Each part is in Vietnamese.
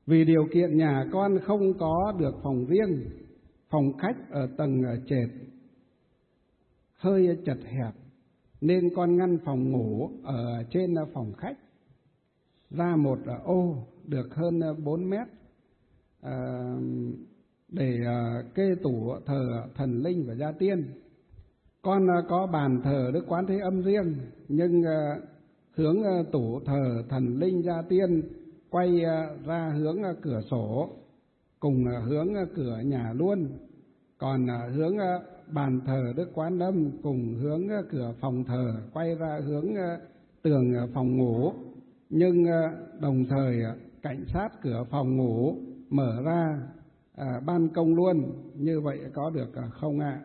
Vì điều kiện nhà con không có được phòng riêng, phòng khách ở tầng trệt hơi chật hẹp, nên con ngăn phòng ngủ ở trên phòng khách ra một ô được hơn 4 mét để kê tủ thờ thần linh và gia tiên. Con có bàn thờ Đức Quán Thế Âm riêng, nhưng hướng tủ thờ thần linh gia tiên quay ra hướng cửa sổ cùng hướng cửa nhà luôn. Còn hướng bàn thờ Đức Quán Âm cùng hướng cửa phòng thờ quay ra hướng tường phòng ngủ, nhưng đồng thời cạnh sát cửa phòng ngủ mở ra ban công luôn. Như vậy có được không ạ?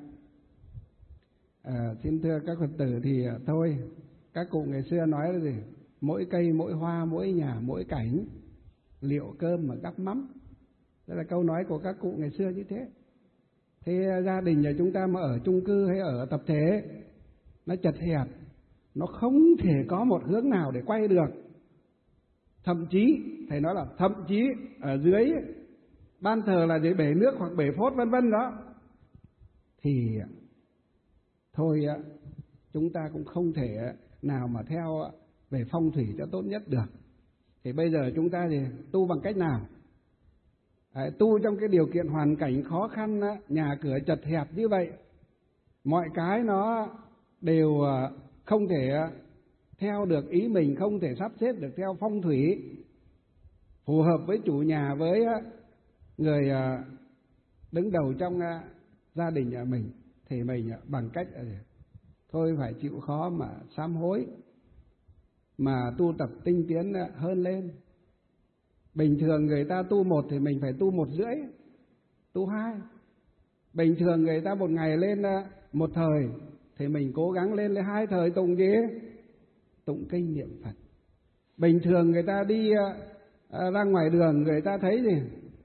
Xin thưa các Phật tử, thì thôi, các cụ ngày xưa nói là gì? Mỗi cây, mỗi hoa, mỗi nhà, mỗi cảnh, liệu cơm mà gắp mắm. Đó là câu nói của các cụ ngày xưa như thế. Thế gia đình nhà chúng ta mà ở chung cư hay ở tập thể, nó chật hẹp, nó không thể có một hướng nào để quay được. Thậm chí, thầy nói là thậm chí ở dưới ban thờ là dưới bể nước hoặc bể phốt vân vân đó, thì thôi chúng ta cũng không thể nào mà theo về phong thủy cho tốt nhất được. Thì bây giờ chúng ta thì tu bằng cách nào? Tu trong cái điều kiện hoàn cảnh khó khăn, nhà cửa chật hẹp như vậy, mọi cái nó đều không thể theo được ý mình, không thể sắp xếp được theo phong thủy phù hợp với chủ nhà, với người đứng đầu trong gia đình nhà mình, thì mình bằng cách thôi phải chịu khó mà sám hối, mà tu tập tinh tiến hơn lên. Bình thường người ta tu 1 thì mình phải tu 1,5, tu 2. Bình thường người ta một ngày lên 1 thời thì mình cố gắng lên 2 thời tụng gì? Tụng kinh niệm Phật. Bình thường người ta đi ra ngoài đường, người ta thấy gì?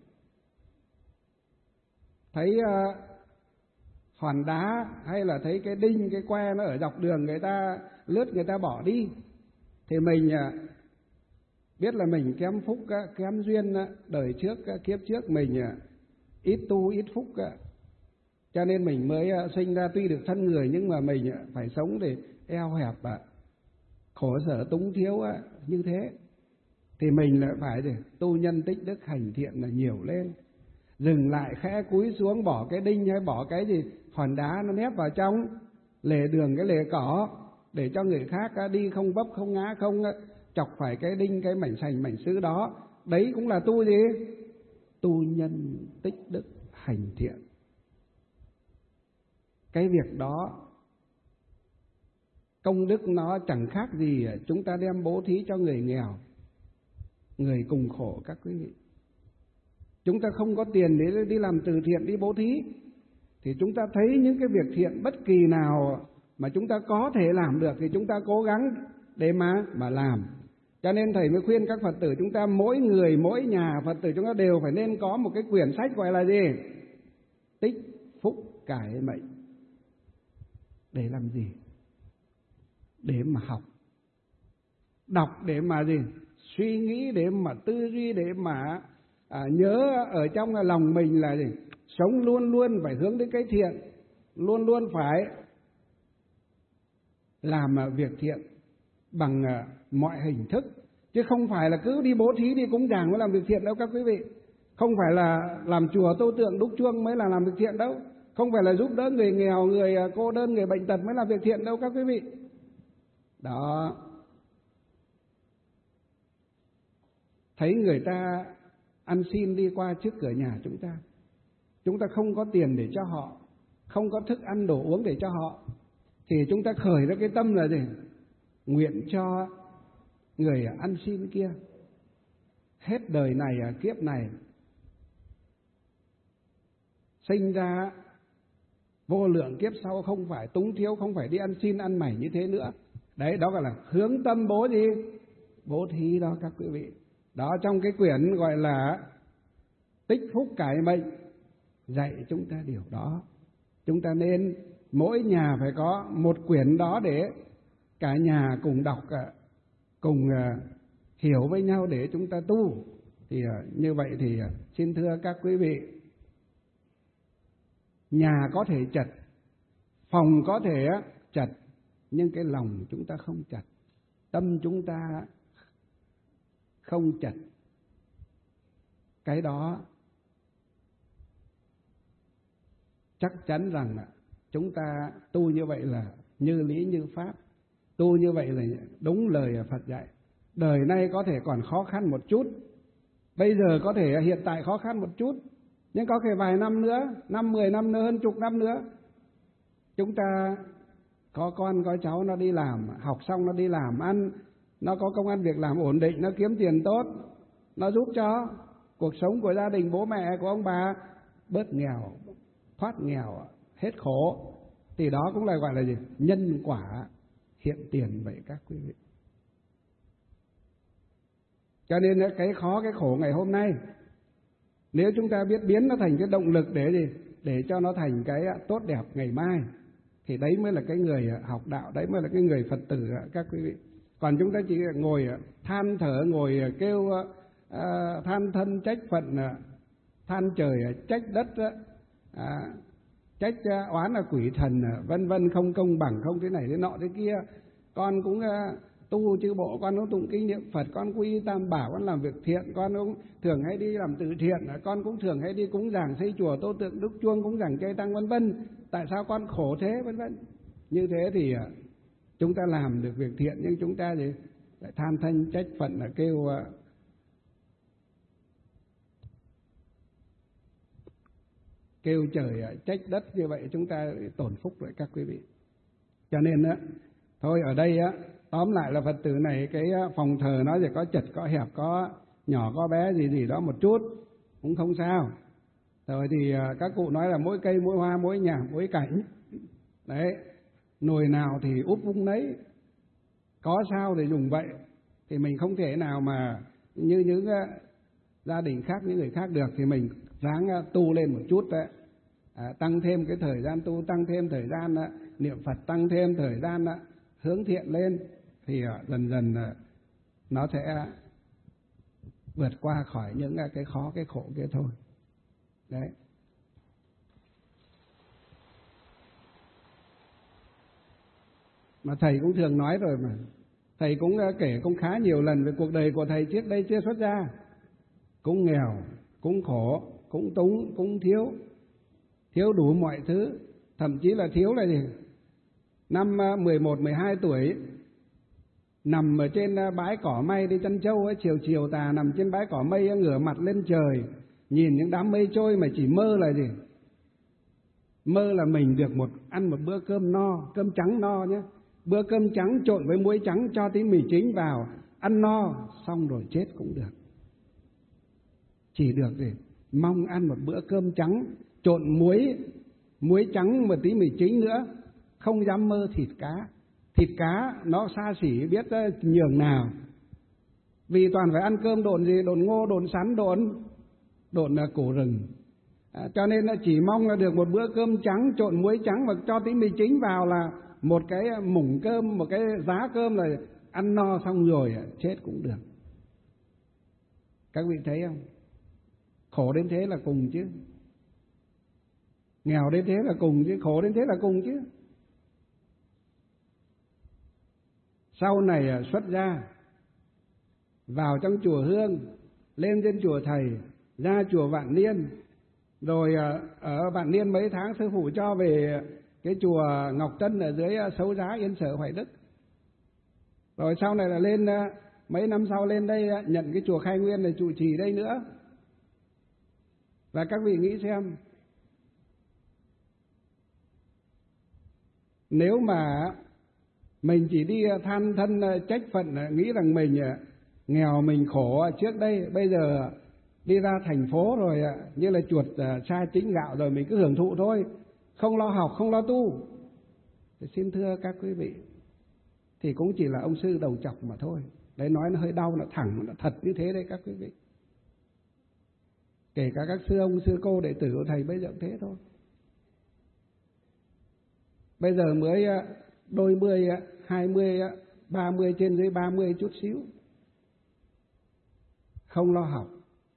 Thấy hòn đá hay là thấy cái đinh, cái que nó ở dọc đường, người ta lướt, người ta bỏ đi, thì mình biết là mình kém phúc, kém duyên, đời trước, kiếp trước mình ít tu ít phúc, cho nên mình mới sinh ra tuy được thân người, nhưng mà mình phải sống để eo hẹp, khổ sở túng thiếu như thế. Thì mình lại phải tu nhân tích đức hành thiện là nhiều lên, dừng lại khẽ cúi xuống, bỏ cái đinh hay bỏ cái gì hòn đá nó nép vào trong lề đường, cái lề cỏ, để cho người khác đi không vấp không ngã, không chọc phải cái đinh, cái mảnh sành mảnh sứ đó. Đấy cũng là tu gì? Tu nhân tích đức hành thiện. Cái việc đó công đức nó chẳng khác gì chúng ta đem bố thí cho người nghèo, người cùng khổ các quý vị. Chúng ta không có tiền để đi làm từ thiện, đi bố thí, thì chúng ta thấy những cái việc thiện bất kỳ nào mà chúng ta có thể làm được thì chúng ta cố gắng để mà làm. Cho nên thầy mới khuyên các Phật tử chúng ta, mỗi người, mỗi nhà Phật tử chúng ta đều phải nên có một cái quyển sách gọi là gì? Tích phúc cải mệnh. Để làm gì? Để mà học. Đọc để mà gì? Suy nghĩ, để mà tư duy, để mà nhớ ở trong lòng mình là gì? Sống luôn luôn phải hướng đến cái thiện, luôn luôn phải làm việc thiện bằng mọi hình thức, chứ không phải là cứ đi bố thí, đi cúng dường mới làm việc thiện đâu các quý vị. Không phải là làm chùa tô tượng đúc chuông mới là làm việc thiện đâu. Không phải là giúp đỡ người nghèo, người cô đơn, người bệnh tật mới làm việc thiện đâu các quý vị. Đó. Thấy người ta ăn xin đi qua trước cửa nhà chúng ta không có tiền để cho họ, không có thức ăn đồ uống để cho họ, thì chúng ta khởi ra cái tâm là gì? Nguyện cho người ăn xin kia hết đời này kiếp này sinh ra vô lượng kiếp sau không phải túng thiếu, không phải đi ăn xin ăn mày như thế nữa. Đấy, đó gọi là hướng tâm bố gì? Bố thí đó các quý vị. Đó, trong cái quyển gọi là Tích Phúc Cải Mệnh dạy chúng ta điều đó. Chúng ta nên mỗi nhà phải có một quyển đó để cả nhà cùng đọc, cùng hiểu với nhau để chúng ta tu. Thì như vậy thì xin thưa các quý vị, nhà có thể chật, phòng có thể chật, nhưng cái lòng chúng ta không chật, tâm chúng ta không chật. Cái đó chắc chắn rằng chúng ta tu như vậy là như lý như pháp, tu như vậy là đúng lời Phật dạy. Đời nay có thể còn khó khăn một chút, bây giờ có thể hiện tại khó khăn một chút, nhưng có thể vài năm nữa, 5-10 năm nữa, hơn chục năm nữa, chúng ta có con có cháu nó đi làm, học xong nó đi làm ăn, nó có công ăn việc làm ổn định, nó kiếm tiền tốt, nó giúp cho cuộc sống của gia đình bố mẹ của ông bà bớt nghèo, thoát nghèo, hết khổ, thì đó cũng là gọi là gì? Nhân quả hiện tiền vậy các quý vị. Cho nên cái khó cái khổ ngày hôm nay, nếu chúng ta biết biến nó thành cái động lực để gì? Để cho nó thành cái tốt đẹp ngày mai, thì đấy mới là cái người học đạo, đấy mới là cái người Phật tử các quý vị. Còn chúng ta chỉ ngồi than thở, ngồi kêu than thân trách phận, than trời trách đất, trách oán là quỷ thần, vân vân, không công bằng, không thế này thế nọ thế kia. Con cũng tu chư bộ, con cũng tụng kinh niệm Phật, con quy tam bảo, con làm việc thiện, con cũng thường hay đi làm từ thiện, con cũng thường hay đi cúng dường xây chùa tô tượng đúc chuông, cúng dường chay tăng, vân vân. Tại sao con khổ thế, vân vân. Như thế thì chúng ta làm được việc thiện, nhưng chúng ta thì lại than thân trách phận, là kêu trời trách đất, như vậy chúng ta tổn phúc rồi các quý vị. Cho nên thôi ở đây tóm lại là Phật tử này, cái phòng thờ nó chỉ có chật có hẹp, có nhỏ có bé gì đó một chút cũng không sao. Rồi thì các cụ nói là mỗi cây mỗi hoa mỗi nhà mỗi cảnh đấy, nồi nào thì úp vung nấy, có sao thì dùng vậy. Thì mình không thể nào mà như những gia đình khác, những người khác được, thì mình ráng tu lên một chút đấy, tăng thêm cái thời gian tu, tăng thêm thời gian niệm Phật, tăng thêm thời gian hướng thiện lên, thì dần dần nó sẽ vượt qua khỏi những cái khó cái khổ kia thôi. Đấy. Mà thầy cũng thường nói rồi mà, thầy cũng kể cũng khá nhiều lần về cuộc đời của thầy trước đây chưa xuất gia. Cũng nghèo, cũng khổ, cũng túng, cũng thiếu đủ mọi thứ. Thậm chí là thiếu là gì? Năm 11, 12 tuổi, nằm ở trên bãi cỏ mây đi chăn trâu ấy, chiều tà nằm trên bãi cỏ mây, ngửa mặt lên trời, nhìn những đám mây trôi mà chỉ mơ là gì? Mơ là mình được ăn một bữa cơm no, cơm trắng no nhé. Bữa cơm trắng trộn với muối trắng, cho tí mì chính vào, ăn no, xong rồi chết cũng được. Chỉ được gì? Mong ăn một bữa cơm trắng, trộn muối trắng một tí mì chính nữa, không dám mơ thịt cá. Thịt cá nó xa xỉ biết nhường nào. Vì toàn phải ăn cơm độn gì? Độn ngô, độn sắn, độn củ rừng. Cho nên là chỉ mong là được một bữa cơm trắng trộn muối trắng và cho tí mì chính vào, là một cái muỗng cơm, một cái giá cơm là ăn no xong rồi chết cũng được. Các vị thấy không? Khổ đến thế là cùng chứ. Nghèo đến thế là cùng chứ, khổ đến thế là cùng chứ. Sau này xuất gia, vào trong chùa Hương, lên trên chùa Thầy, ra chùa Vạn Niên, rồi ở Vạn Niên mấy tháng sư phụ cho về cái chùa Ngọc Tân ở dưới Sấu Giá, Yên Sở, Hoài Đức. Rồi sau này là lên mấy năm sau lên đây nhận cái chùa Khai Nguyên này trụ trì đây nữa. Và các vị nghĩ xem, nếu mà mình chỉ đi than thân trách phận, nghĩ rằng mình nghèo, mình khổ trước đây, bây giờ đi ra thành phố rồi như là chuột xa chính gạo rồi mình cứ hưởng thụ thôi, không lo học, không lo tu, thì xin thưa các quý vị, thì cũng chỉ là ông sư đầu chọc mà thôi. Đấy, nói nó hơi đau, nó thẳng, nó thật như thế đấy các quý vị. Kể cả các sư ông, sư cô, đệ tử của thầy bây giờ cũng thế thôi. Bây giờ mới đôi mươi, 20, 30, trên dưới 30 chút xíu, không lo học,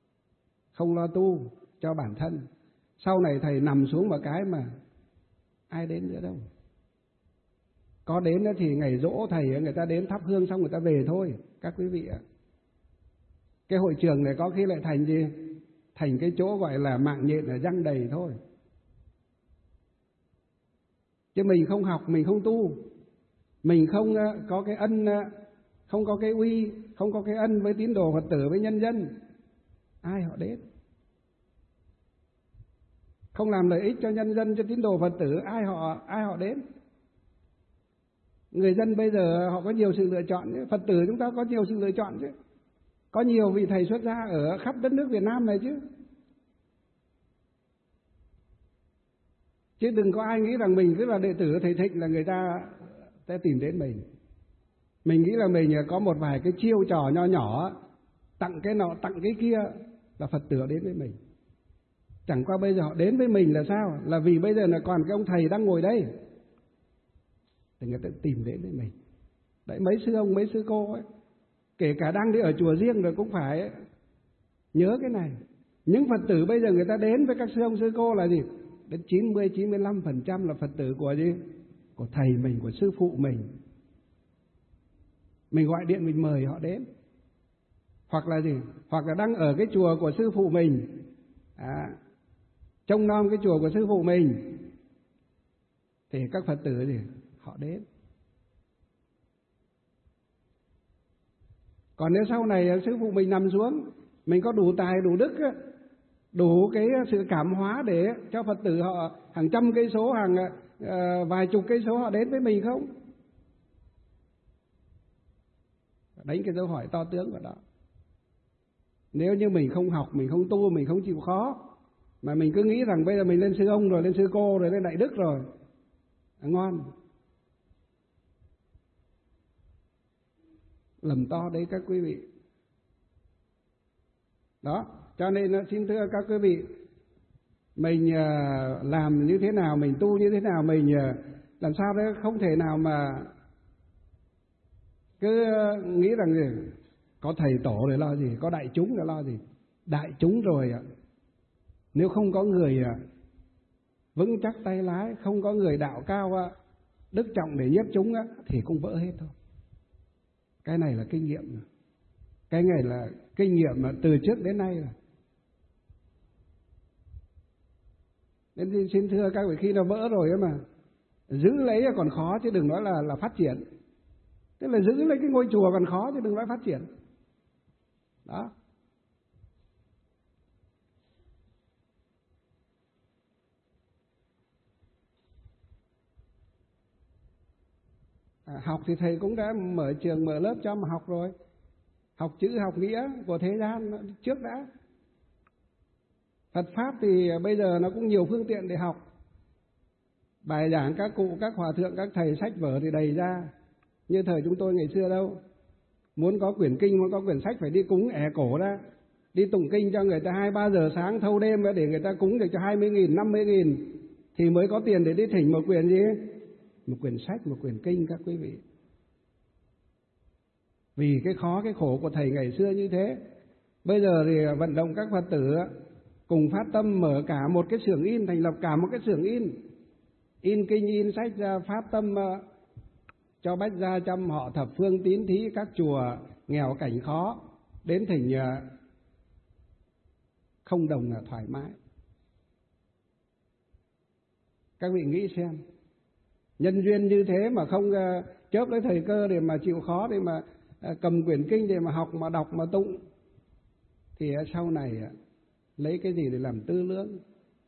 không lo tu cho bản thân. Sau này thầy nằm xuống một cái mà ai đến nữa đâu. Có đến thì ngày giỗ thầy người ta đến thắp hương xong người ta về thôi các quý vị ạ. Cái hội trường này có khi lại thành gì? Thành cái chỗ gọi là mạng nhện ở răng đầy thôi. Chứ mình không học, mình không tu, mình không có cái ân, không có cái uy, không có cái ân với tín đồ Phật tử, với nhân dân, ai họ đến? Không làm lợi ích cho nhân dân, cho tín đồ Phật tử, ai họ đến? Người dân bây giờ họ có nhiều sự lựa chọn chứ, Phật tử chúng ta có nhiều sự lựa chọn chứ, có nhiều vị thầy xuất gia ở khắp đất nước Việt Nam này chứ. Chứ đừng có ai nghĩ rằng mình cứ là đệ tử thầy Thịnh là người ta sẽ tìm đến mình. Mình nghĩ là mình có một vài cái chiêu trò nho nhỏ, tặng cái nọ tặng cái kia là Phật tử đến với mình. Chẳng qua bây giờ họ đến với mình là sao? Là vì bây giờ là còn cái ông thầy đang ngồi đây, thì người ta tìm đến với mình. Đấy, mấy sư ông mấy sư cô ấy, kể cả đang đi ở chùa riêng rồi cũng phải nhớ cái này. Những Phật tử bây giờ người ta đến với các sư ông sư cô là gì? Đến 90-95% là Phật tử của gì? Của thầy mình, của sư phụ mình. Mình gọi điện mình mời họ đến. Hoặc là gì? Hoặc là đang ở cái chùa của sư phụ mình, trông nom cái chùa của sư phụ mình, thì các Phật tử gì? Họ đến. Còn nếu sau này sư phụ mình nằm xuống, mình có đủ tài đủ đức, đủ cái sự cảm hóa để cho Phật tử họ hàng trăm cây số, hàng vài chục cây số họ đến với mình không? Đánh cái dấu hỏi to tướng vào đó. Nếu như mình không học, mình không tu, mình không chịu khó, mà mình cứ nghĩ rằng bây giờ mình lên sư ông rồi, lên sư cô rồi, lên đại đức rồi, ngon. Lầm to đấy các quý vị. Đó, cho nên xin thưa các quý vị, mình làm như thế nào, mình tu như thế nào, mình làm sao đấy không thể nào mà cứ nghĩ rằng gì có thầy tổ để lo gì, có đại chúng để lo gì. Đại chúng rồi nếu không có người vững chắc tay lái, không có người đạo cao đức trọng để nhiếp chúng thì cũng vỡ hết thôi. Cái này là kinh nghiệm, cái này là kinh nghiệm mà từ trước đến nay rồi. Nên xin thưa các vị, khi nó vỡ rồi ấy mà giữ lấy còn khó chứ đừng nói là phát triển. Tức là giữ lấy cái ngôi chùa còn khó chứ đừng nói phát triển. Đó. Học thì thầy cũng đã mở trường, mở lớp cho mà học rồi. Học chữ, học nghĩa của thế gian trước đã. Phật Pháp thì bây giờ nó cũng nhiều phương tiện để học. Bài giảng các cụ, các hòa thượng, các thầy, sách vở thì đầy ra. Như thời chúng tôi ngày xưa đâu. Muốn có quyển kinh, muốn có quyển sách phải đi cúng ẻ cổ ra. Đi tụng kinh cho người ta 2-3 giờ sáng thâu đêm để người ta cúng được cho 20.000, 50.000 thì mới có tiền để đi thỉnh một quyển gì? Một quyển sách, một quyển kinh các quý vị. Vì cái khó, cái khổ của thầy ngày xưa như thế. Bây giờ thì vận động các Phật tử cùng phát tâm mở cả một cái xưởng in, thành lập cả một cái xưởng in. In kinh, in sách ra, phát tâm cho bách gia trăm họ thập phương tín thí các chùa nghèo cảnh khó đến thỉnh không đồng là thoải mái. Các vị nghĩ xem, nhân duyên như thế mà không chớp lấy thời cơ để mà chịu khó, để mà cầm quyển kinh để mà học, mà đọc, mà tụng, thì sau này lấy cái gì để làm tư lương?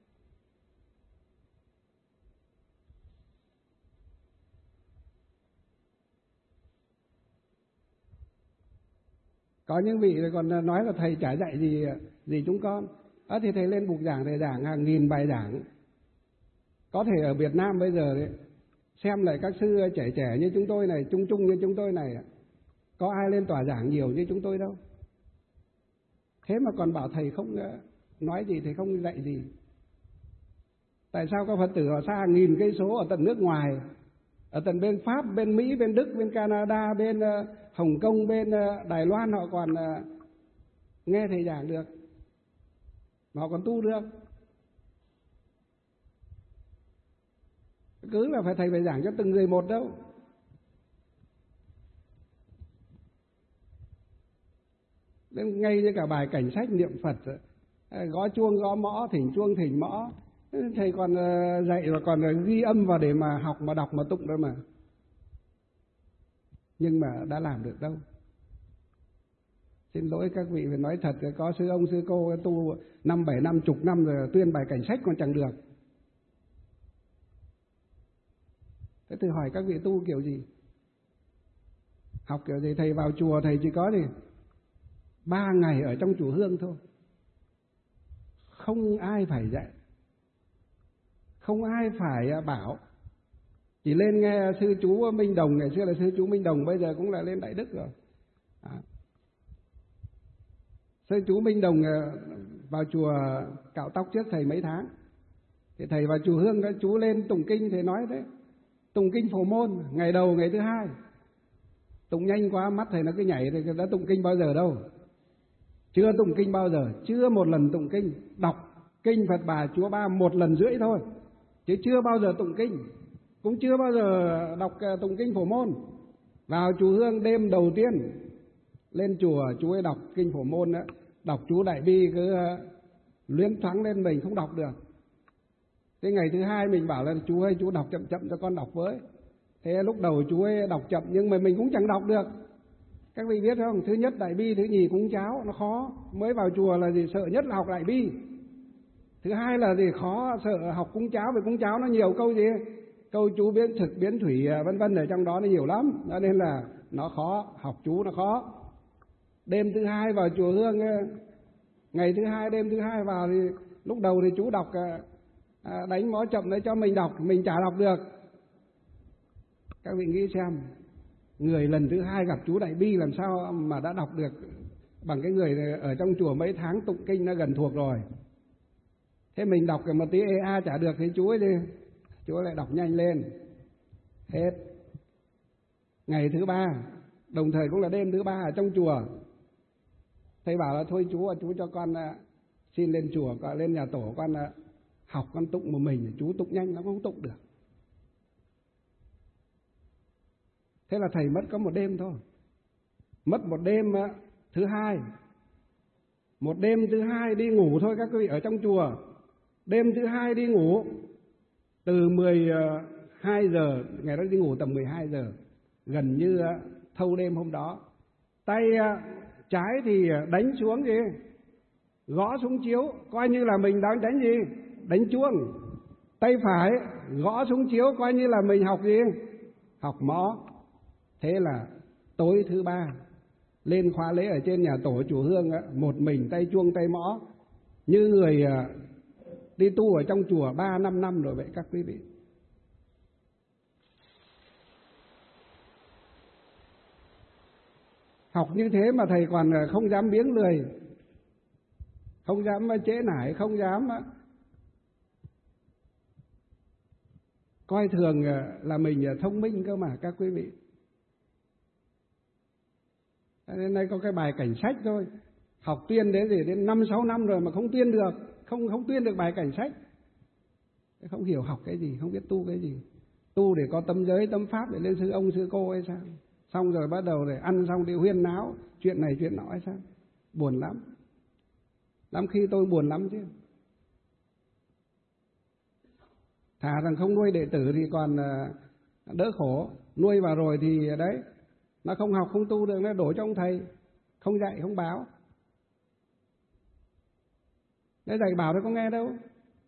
Có những vị còn nói là thầy chả dạy gì chúng con. Thì thầy lên bục giảng, thầy giảng hàng nghìn bài giảng. Có thể ở Việt Nam bây giờ đấy, xem lại các sư trẻ như chúng tôi này, trung như chúng tôi này, có ai lên tòa giảng nhiều như chúng tôi đâu. Thế mà còn bảo thầy không nói gì, thầy không dạy gì. Tại sao các Phật tử ở xa hàng nghìn cây số ở tận nước ngoài, ở tận bên Pháp, bên Mỹ, bên Đức, bên Canada, bên Hồng Kông, bên Đài Loan họ còn nghe thầy giảng được? mà họ còn tu được. Cứ là thầy phải giảng cho từng người một đâu. Nên ngay như cả bài cảnh sách niệm Phật, gõ chuông gõ mõ, thỉnh chuông thỉnh mõ, thầy còn dạy và còn ghi âm vào để mà học mà đọc mà tụng đó mà. Nhưng mà đã làm được đâu. Xin lỗi các vị phải nói thật, có sư ông sư cô tu 5, 7, 50 năm rồi tuyên bài cảnh sách còn chẳng được. Thế thử hỏi các vị tu kiểu gì? Học kiểu gì? Thầy vào chùa thầy chỉ có gì 3 ngày ở trong chùa Hương thôi. Không ai phải dạy, không ai phải bảo. Chỉ lên nghe sư chú Minh Đồng, ngày xưa là sư chú Minh Đồng, bây giờ cũng là lên Đại Đức rồi. Sư chú Minh Đồng vào chùa cạo tóc trước thầy mấy tháng. Thì thầy vào chùa Hương, các chú lên tụng kinh, thầy nói thế. Tụng kinh Phổ Môn, ngày đầu, ngày thứ hai. Tụng nhanh quá, mắt thầy nó cứ nhảy, thì đã tụng kinh bao giờ đâu. Chưa tụng kinh bao giờ, chưa một lần tụng kinh. Đọc kinh Phật Bà Chúa Ba 1 lần rưỡi thôi, chứ chưa bao giờ tụng kinh. Cũng chưa bao giờ đọc tụng kinh Phổ Môn. Vào chùa Hương đêm đầu tiên lên chùa, chú ấy đọc kinh Phổ Môn đó, đọc chú Đại Bi cứ luyến thoáng lên, mình không đọc được. Thế ngày thứ hai mình bảo là chú ơi, chú đọc chậm chậm cho con đọc với. Thế lúc đầu chú ấy đọc chậm nhưng mà mình cũng chẳng đọc được. Các vị biết không, thứ nhất Đại Bi, thứ nhì Cúng Cháo, nó khó. Mới vào chùa là gì, sợ nhất là học Đại Bi. Thứ hai là gì, khó, sợ học Cúng Cháo, vì Cúng Cháo nó nhiều câu gì, câu chú biến thực biến thủy vân vân ở trong đó nó nhiều lắm, cho nên là nó khó, học chú nó khó. Đêm thứ hai vào chùa Hương, ngày thứ hai đêm thứ hai vào thì lúc đầu thì chú đọc đánh mõ chậm để cho mình đọc, mình chả đọc được. Các vị nghĩ xem, người lần thứ hai gặp chú Đại Bi làm sao mà đã đọc được bằng cái người ở trong chùa mấy tháng tụng kinh nó gần thuộc rồi. Thế mình đọc một tí ea chả được thì chú ấy đi, chú ấy lại đọc nhanh lên. Hết. Ngày thứ ba, đồng thời cũng là đêm thứ ba ở trong chùa, thầy bảo là thôi chú cho con xin lên chùa, con lên nhà tổ con học, con tụng một mình, chú tụng nhanh nó không tụng được. Thế là thầy mất có một đêm thôi. Mất một đêm thứ hai. Một đêm thứ hai đi ngủ thôi các quý vị, ở trong chùa. Đêm thứ hai đi ngủ từ 12 giờ, ngày đó đi ngủ tầm 12 giờ, gần như thâu đêm hôm đó. Tay trái thì đánh xuống gì, gõ xuống chiếu, coi như là mình đang đánh gì, đánh chuông. Tay phải gõ xuống chiếu, coi như là mình học gì, học mõ. Thế là tối thứ ba lên khóa lễ ở trên nhà tổ chùa Hương, một mình tay chuông tay mõ, như người đi tu ở trong chùa 3-5 năm rồi vậy các quý vị. Học như thế mà thầy còn không dám biếng lười, không dám trễ nải, không dám coi thường là mình thông minh cơ mà các quý vị. Nên đây có cái bài cảnh sách thôi, học tuyên đến gì đến 5-6 năm rồi mà không tuyên được, không tuyên được bài cảnh sách. Không hiểu học cái gì, không biết tu cái gì. Tu để có tâm giới, tâm pháp để lên sư ông sư cô hay sao? Xong rồi bắt đầu để ăn xong đi huyên náo chuyện này chuyện nọ hay sao? Buồn lắm. Lắm khi tôi buồn lắm chứ. Thà rằng không nuôi đệ tử thì còn đỡ khổ. Nuôi vào rồi thì đấy, nó không học không tu được, nó đổ cho ông thầy, không dạy không báo. Đấy, dạy bảo thì có nghe đâu.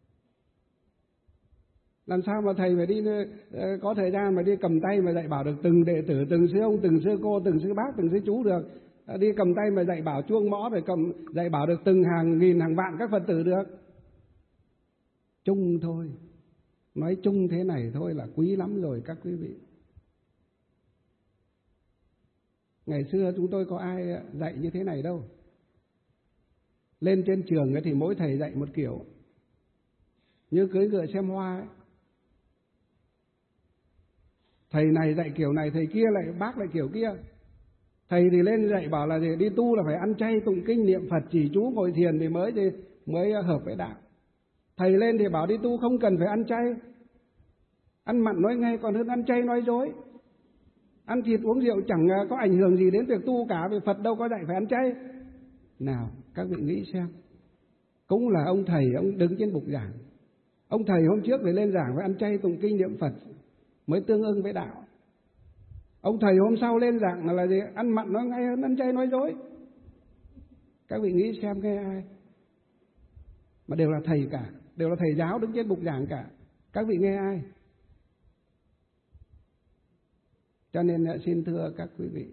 Làm sao mà thầy phải đi có thời gian mà đi cầm tay mà dạy bảo được từng đệ tử, từng sư ông, từng sư cô, từng sư bác, từng sư chú được. Đi cầm tay mà dạy bảo chuông mõ rồi dạy bảo được từng hàng nghìn hàng vạn các Phật tử được. Chung thôi, nói chung thế này thôi là quý lắm rồi các quý vị. Ngày xưa chúng tôi có ai dạy như thế này đâu. Lên trên trường thì mỗi thầy dạy một kiểu, như cưỡi ngựa xem hoa ấy. Thầy này dạy kiểu này, thầy kia lại bác lại kiểu kia. Thầy thì lên dạy bảo là gì, đi tu là phải ăn chay tụng kinh niệm Phật chỉ chú ngồi thiền thì mới mới hợp với đạo. Thầy lên thì bảo đi tu không cần phải ăn chay, ăn mặn nói ngay còn hơn ăn chay nói dối. Ăn thịt uống rượu chẳng có ảnh hưởng gì đến việc tu cả, vì Phật đâu có dạy phải ăn chay. Nào các vị nghĩ xem, cũng là ông thầy ông đứng trên bục giảng, ông thầy hôm trước phải lên giảng phải ăn chay tụng kinh niệm Phật mới tương ưng với đạo. Ông thầy hôm sau lên giảng là gì? Ăn mặn nói ngay hơn ăn chay nói dối. Các vị nghĩ xem nghe ai? Mà đều là thầy cả, đều là thầy giáo đứng trên bục giảng cả. Các vị nghe ai? Cho nên xin thưa các quý vị,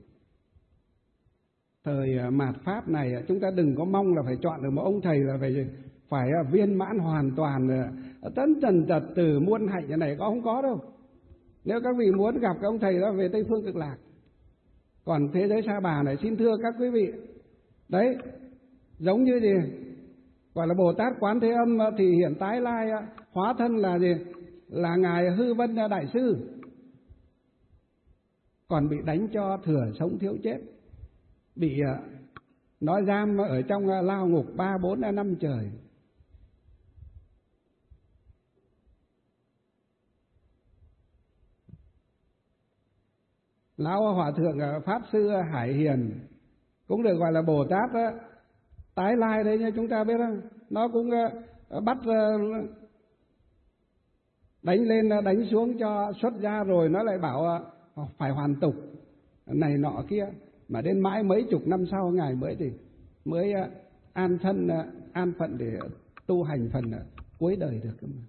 thời mạt Pháp này chúng ta đừng có mong là phải chọn được một ông thầy là phải viên mãn hoàn toàn, tấn tần tật từ muôn hạnh như này, không có đâu. Nếu các vị muốn gặp cái ông thầy đó về Tây Phương Cực Lạc. Còn thế giới Sa Bà này, xin thưa các quý vị, đấy, giống như gì? Gọi là Bồ Tát Quán Thế Âm thì hiện tái lai hóa thân là gì? Là Ngài Hư Vân Đại Sư. Còn bị đánh cho thừa sống thiếu chết, bị nói giam ở trong lao ngục 3, 4 năm trời. Lão Hòa Thượng Pháp Sư Hải Hiền cũng được gọi là Bồ Tát tái lai đấy nha, chúng ta biết không? Nó cũng bắt đánh lên đánh xuống cho xuất gia, rồi nó lại bảo phải hoàn tục này nọ kia, mà đến mãi mấy chục năm sau Ngài mới an thân an phận để tu hành phần cuối đời được cơ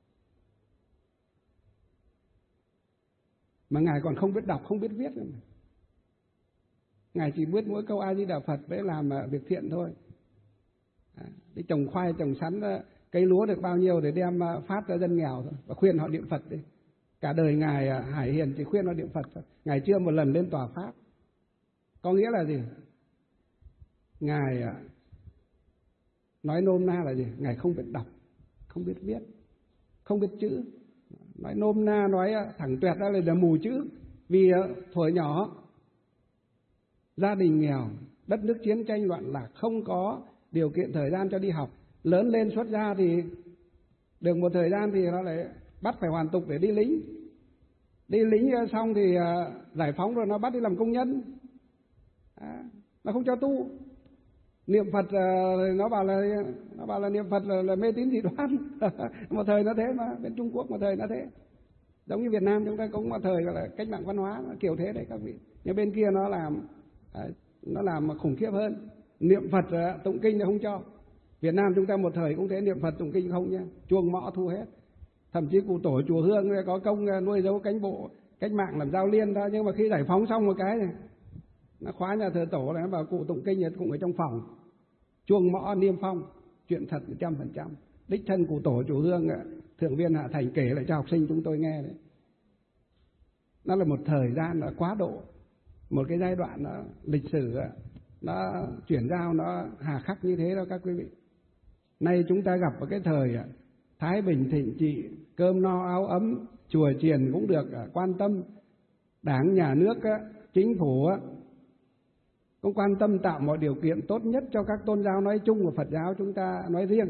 mà Ngài còn không biết đọc không biết viết nữa mà. Ngài chỉ biết mỗi câu A Di Đà Phật để làm việc thiện thôi. Đi trồng khoai trồng sắn cây lúa được bao nhiêu để đem phát cho dân nghèo thôi, và khuyên họ niệm Phật đi. Cả đời Ngài Hải Hiền chỉ khuyên họ niệm Phật thôi. Ngài chưa một lần lên tòa pháp. Có nghĩa là gì? Ngài nói nôm na là gì? Ngài không biết đọc, không biết viết, không biết chữ. Nói nôm na, nói thẳng tuyệt ra là mù chữ. Vì thuở nhỏ gia đình nghèo, đất nước chiến tranh loạn lạc, không có điều kiện thời gian cho đi học. Lớn lên xuất gia thì được một thời gian thì nó lại bắt phải hoàn tục để đi lính. Đi lính xong thì giải phóng rồi nó bắt đi làm công nhân. Nó không cho tu. Niệm Phật nó bảo là niệm Phật là mê tín dị đoan. Một thời nó thế mà, bên Trung Quốc một thời nó thế. Giống như Việt Nam chúng ta cũng một thời gọi là cách mạng văn hóa kiểu thế đấy các vị. Nhưng bên kia nó làm khủng khiếp hơn. Niệm Phật tụng kinh nó không cho. Việt Nam chúng ta một thời cũng thế, niệm Phật tụng kinh không nhá, chuông mõ thu hết. Thậm chí cụ tổ chùa Hương có công nuôi dấu cánh bộ cách mạng làm giao liên đó, nhưng mà khi giải phóng xong một cái này, nó khóa nhà thờ tổ này, nó bảo cụ tụng kinh cũng ở trong phòng, chuông mõ niêm phong, chuyện thật 100%. Đích thân cụ tổ chùa Hương Thượng viên Hạ Thành kể lại cho học sinh chúng tôi nghe đấy. Nó là một thời gian nó quá độ, một cái giai đoạn nó lịch sử nó chuyển giao nó hà khắc như thế đó các quý vị. Nay chúng ta gặp ở cái thời thái bình thịnh trị, cơm no áo ấm, chùa chiền cũng được quan tâm, đảng nhà nước chính phủ cũng quan tâm tạo mọi điều kiện tốt nhất cho các tôn giáo nói chung và Phật giáo chúng ta nói riêng.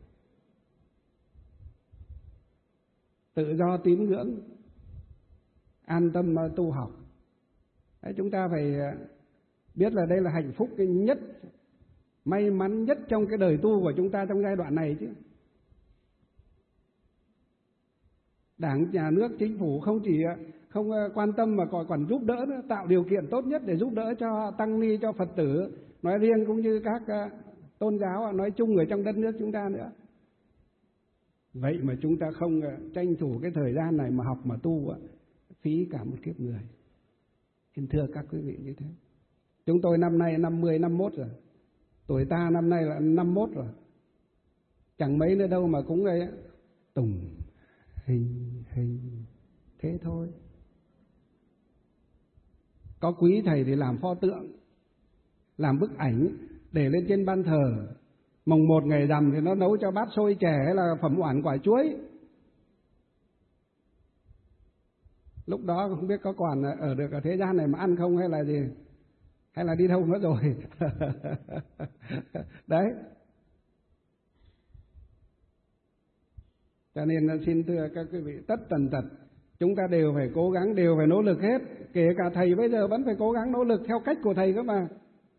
Tự do tín ngưỡng, an tâm tu học. Đấy, chúng ta phải biết là đây là hạnh phúc cái nhất, may mắn nhất trong cái đời tu của chúng ta trong giai đoạn này chứ. Đảng, nhà nước, chính phủ không chỉ không quan tâm mà còn giúp đỡ nữa, tạo điều kiện tốt nhất để giúp đỡ cho tăng ni, cho Phật tử nói riêng cũng như các tôn giáo nói chung ở trong đất nước chúng ta nữa. Vậy mà chúng ta không tranh thủ cái thời gian này mà học mà tu, phí cả một kiếp người. Xin thưa các quý vị như thế. Chúng tôi năm nay 50, 51 rồi. Tuổi ta năm nay là 51 rồi. Chẳng mấy nữa đâu mà cũng tùng hình thế thôi. Có quý thầy thì làm pho tượng, làm bức ảnh để lên trên ban thờ. Mồng 1 ngày rằm thì nó nấu cho bát xôi chè hay là phẩm oản quả chuối. Lúc đó không biết có còn ở được ở thế gian này mà ăn không hay là gì, hay là đi đâu nữa rồi. Đấy. Cho nên xin thưa các quý vị, tất tần tật chúng ta đều phải cố gắng, đều phải nỗ lực hết. Kể cả thầy bây giờ vẫn phải cố gắng nỗ lực theo cách của thầy cơ mà.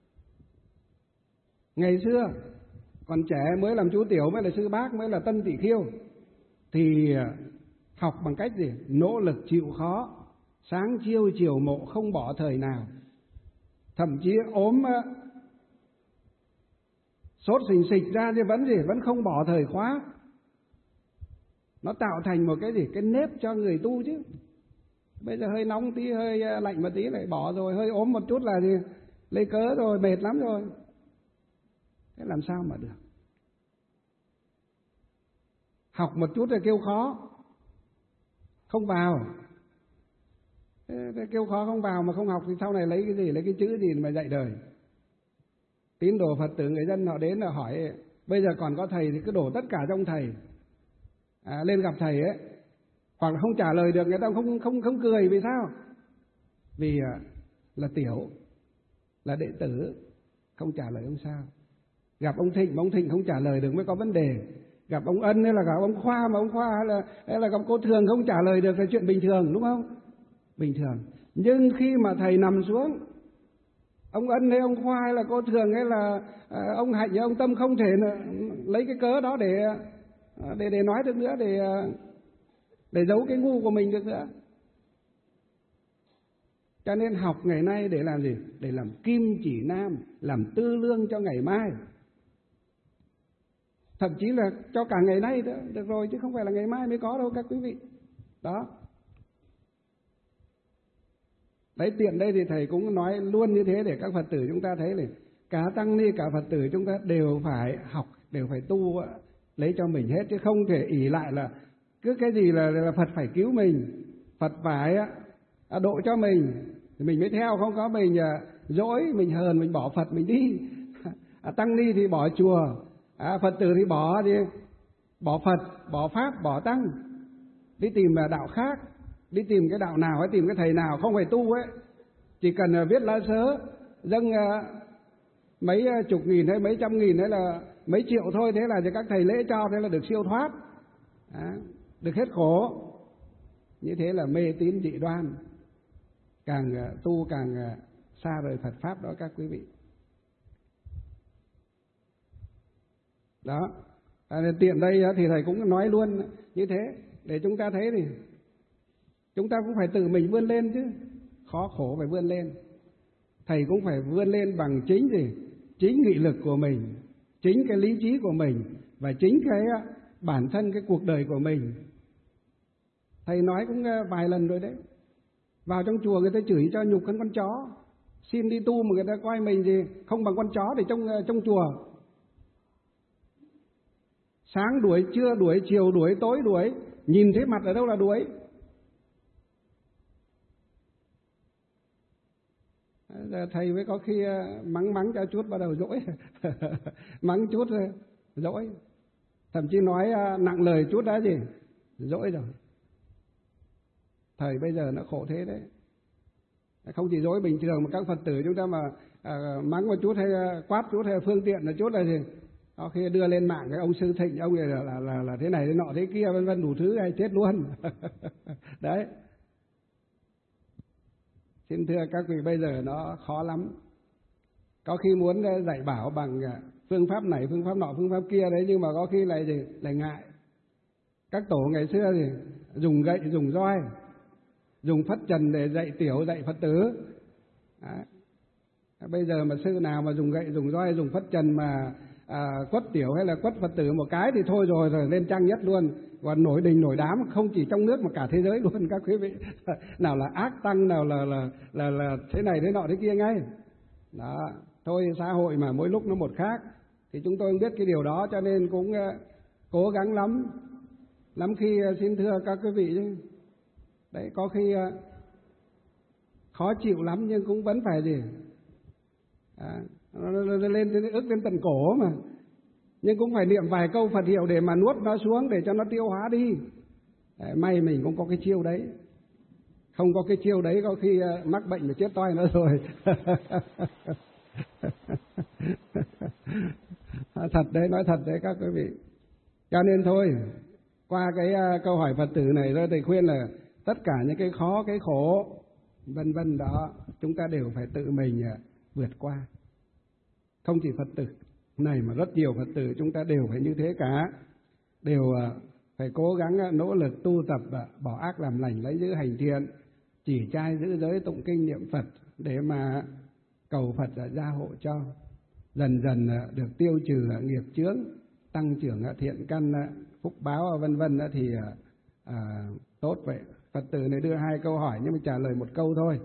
Ngày xưa còn trẻ mới làm chú tiểu, mới là sư bác, mới là tân tỷ khiêu, thì học bằng cách gì? Nỗ lực chịu khó, sáng chiêu chiều mộ, không bỏ thời nào. Thậm chí ốm sốt xình xịch ra thì vẫn không bỏ thời khóa. Nó tạo thành một cái gì? Cái nếp cho người tu chứ. Bây giờ hơi nóng tí, hơi lạnh một tí lại bỏ rồi, hơi ốm một chút là gì? Lấy cớ rồi, mệt lắm rồi. Thế làm sao mà được? Học một chút rồi kêu khó, không vào. Thế kêu khó không vào mà không học thì sau này lấy cái gì, lấy cái chữ gì mà dạy đời? Tín đồ Phật tử người dân họ đến là hỏi, bây giờ còn có thầy thì cứ đổ tất cả trong thầy. Lên gặp thầy ấy, hoặc là không trả lời được, người ta không cười. Vì sao? Vì là tiểu, là đệ tử, không trả lời không sao. Gặp ông Thịnh không trả lời được mới có vấn đề. Gặp ông Ân hay là gặp ông Khoa, mà ông Khoa hay là gặp cô Thường không trả lời được là chuyện bình thường, đúng không? Bình thường. Nhưng khi mà thầy nằm xuống, ông Ân hay ông Khoa hay là cô Thường hay là ông Hạnh hay ông Tâm không thể lấy cái cớ đó để nói được nữa, để giấu cái ngu của mình được nữa. Cho nên học ngày nay để làm gì? Để làm kim chỉ nam, làm tư lương cho ngày mai. Thậm chí là cho cả ngày nay nữa, được rồi, chứ không phải là ngày mai mới có đâu các quý vị. Đó. Đấy, tiện đây thì thầy cũng nói luôn như thế để các Phật tử chúng ta thấy này, cả tăng ni cả Phật tử chúng ta đều phải học, đều phải tu lấy cho mình hết, chứ không thể ỷ lại là cứ cái gì là Phật phải cứu mình, Phật phải độ cho mình thì mình mới theo, không có mình dỗi, mình hờn, mình bỏ Phật mình đi. Tăng ni thì bỏ chùa, Phật tử thì bỏ Phật, bỏ Pháp, bỏ Tăng, đi tìm đạo khác, đi tìm cái đạo nào hay tìm cái thầy nào, không phải tu ấy, chỉ cần viết lá sớ dâng mấy chục nghìn hay mấy trăm nghìn hay là mấy triệu thôi, thế là các thầy lễ cho, thế là được siêu thoát, được hết khổ. Như thế là mê tín dị đoan, càng tu càng xa rời Phật Pháp đó các quý vị. Đó, nên tiện đây thì thầy cũng nói luôn như thế để chúng ta thấy thì chúng ta cũng phải tự mình vươn lên chứ, khó khổ phải vươn lên. Thầy cũng phải vươn lên bằng chính chính nghị lực của mình, chính cái lý trí của mình và chính cái bản thân cái cuộc đời của mình. Thầy nói cũng vài lần rồi đấy. Vào trong chùa người ta chửi cho nhục hơn con chó, xin đi tu mà người ta coi mình gì không bằng con chó để trong chùa. Sáng đuổi, trưa đuổi, chiều đuổi, tối đuổi, nhìn thấy mặt ở đâu là đuổi. Giờ thầy mới có khi mắng cho chút bắt đầu dỗi. Mắng chút rồi dỗi, thậm chí nói nặng lời chút đã gì dỗi rồi. Thời bây giờ nó khổ thế đấy, không chỉ dỗi bình thường mà các Phật tử chúng ta mà mắng một chút hay quát chút hay phương tiện là chút là gì, có khi đưa lên mạng cái ông Sư Thịnh, ông này là thế này thế nọ thế kia vân vân đủ thứ, hay chết luôn. Đấy. Xin thưa các vị, bây giờ nó khó lắm. Có khi muốn dạy bảo bằng phương pháp này, phương pháp nọ, phương pháp kia đấy, nhưng mà có khi lại ngại. Các tổ ngày xưa thì dùng gậy, dùng roi, dùng phất trần để dạy tiểu, dạy Phật tử. Đấy. Bây giờ mà sư nào mà dùng gậy, dùng roi, dùng phất trần mà quất tiểu hay là quất Phật tử một cái thì thôi rồi lên trang nhất luôn, còn nổi đình nổi đám, không chỉ trong nước mà cả thế giới luôn các quý vị. Nào là ác tăng, nào là thế này thế nọ thế kia ngay. Đó, thôi xã hội mà mỗi lúc nó một khác, thì chúng tôi biết cái điều đó, cho nên cũng cố gắng lắm khi xin thưa các quý vị chứ. Đấy, có khi khó chịu lắm nhưng cũng vẫn phải gì, nó lên ức lên tận cổ mà, nhưng cũng phải niệm vài câu Phật hiệu để mà nuốt nó xuống, để cho nó tiêu hóa đi. Đấy, may mình cũng có cái chiêu đấy, không có cái chiêu đấy có khi mắc bệnh mà chết toi nữa rồi. Thật đấy, nói thật đấy các quý vị. Cho nên thôi, Qua cái câu hỏi Phật tử này rồi thầy khuyên là tất cả những cái khó, cái khổ, vân vân đó, chúng ta đều phải tự mình vượt qua. Không chỉ Phật tử này mà rất nhiều Phật tử chúng ta đều phải như thế cả, đều phải cố gắng nỗ lực tu tập, bỏ ác làm lành, lấy giữ hành thiện, chỉ trai giữ giới, tụng kinh niệm Phật để mà cầu Phật gia hộ cho dần dần được tiêu trừ nghiệp chướng, tăng trưởng thiện căn, phúc báo vân vân thì tốt vậy. Phật tử này đưa 2 câu hỏi nhưng mà trả lời 1 câu thôi.